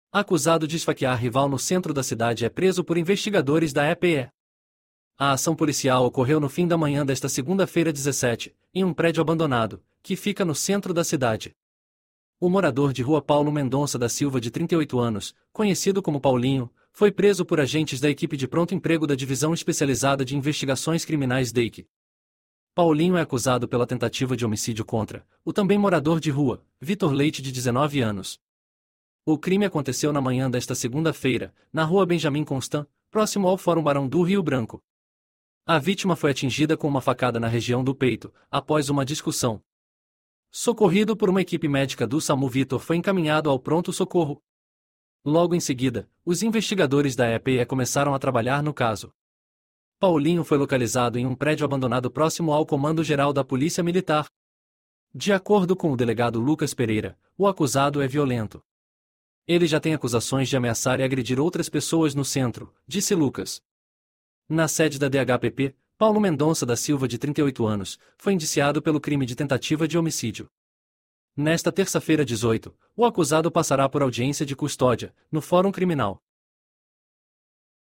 Acusado de esfaquear rival no centro da cidade é preso por investigadores da EPE. A ação policial ocorreu no fim da manhã desta segunda-feira 17, em um prédio abandonado, que fica no centro da cidade. O morador de rua Paulo Mendonça da Silva, de 38 anos, conhecido como Paulinho, foi preso por agentes da equipe de pronto emprego da Divisão Especializada de Investigações Criminais DEIC. Paulinho é acusado pela tentativa de homicídio contra o também morador de rua, Vitor Leite, de 19 anos. O crime aconteceu na manhã desta segunda-feira, na rua Benjamin Constant, próximo ao Fórum Barão do Rio Branco. A vítima foi atingida com uma facada na região do peito, após uma discussão. Socorrido por uma equipe médica do SAMU, Vitor foi encaminhado ao pronto-socorro. Logo em seguida, os investigadores da EPE começaram a trabalhar no caso. Paulinho foi localizado em um prédio abandonado próximo ao Comando-Geral da Polícia Militar. De acordo com o delegado Lucas Pereira, o acusado é violento. Ele já tem acusações de ameaçar e agredir outras pessoas no centro, disse Lucas. Na sede da DHPP, Paulo Mendonça da Silva, de 38 anos, foi indiciado pelo crime de tentativa de homicídio. Nesta terça-feira 18, o acusado passará por audiência de custódia, no Fórum Criminal.